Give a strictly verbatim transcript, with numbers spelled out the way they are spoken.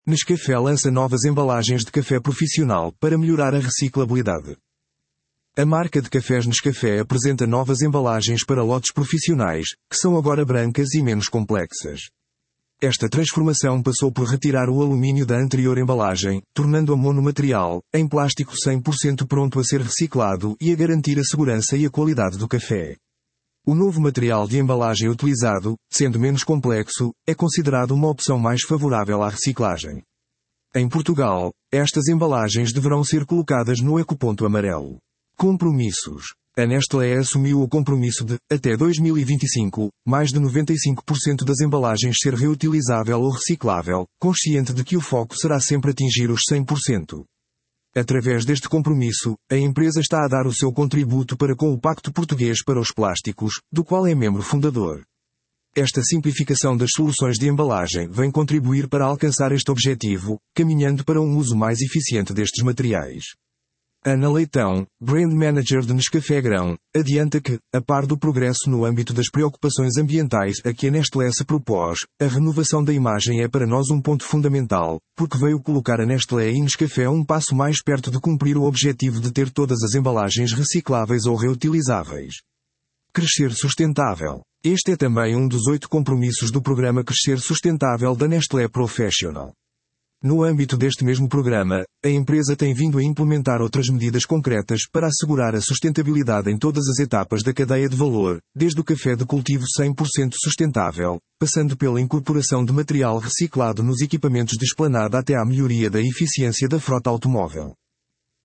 Nescafé lança novas embalagens de café profissional para melhorar a reciclabilidade. A marca de cafés Nescafé apresenta novas embalagens para lotes profissionais, que são agora brancas e menos complexas. Esta transformação passou por retirar o alumínio da anterior embalagem, tornando-a monomaterial, em plástico cem por cento pronto a ser reciclado e a garantir a segurança e a qualidade do café. O novo material de embalagem utilizado, sendo menos complexo, é considerado uma opção mais favorável à reciclagem. Em Portugal, estas embalagens deverão ser colocadas no ecoponto amarelo. Compromissos. A Nestlé assumiu o compromisso de, até dois mil e vinte e cinco, mais de noventa e cinco por cento das embalagens ser reutilizável ou reciclável, consciente de que o foco será sempre atingir os cem por cento. Através deste compromisso, a empresa está a dar o seu contributo para com o Pacto Português para os Plásticos, do qual é membro fundador. Esta simplificação das soluções de embalagem vem contribuir para alcançar este objetivo, caminhando para um uso mais eficiente destes materiais. Ana Leitão, Brand Manager de Nescafé Grão, adianta que, a par do progresso no âmbito das preocupações ambientais a que a Nestlé se propôs, a renovação da imagem é para nós um ponto fundamental, porque veio colocar a Nestlé e Nescafé um passo mais perto de cumprir o objetivo de ter todas as embalagens recicláveis ou reutilizáveis. Crescer sustentável. Este é também um dos oito compromissos do programa Crescer Sustentável da Nestlé Professional. No âmbito deste mesmo programa, a empresa tem vindo a implementar outras medidas concretas para assegurar a sustentabilidade em todas as etapas da cadeia de valor, desde o café de cultivo cem por cento sustentável, passando pela incorporação de material reciclado nos equipamentos de esplanada até à melhoria da eficiência da frota automóvel.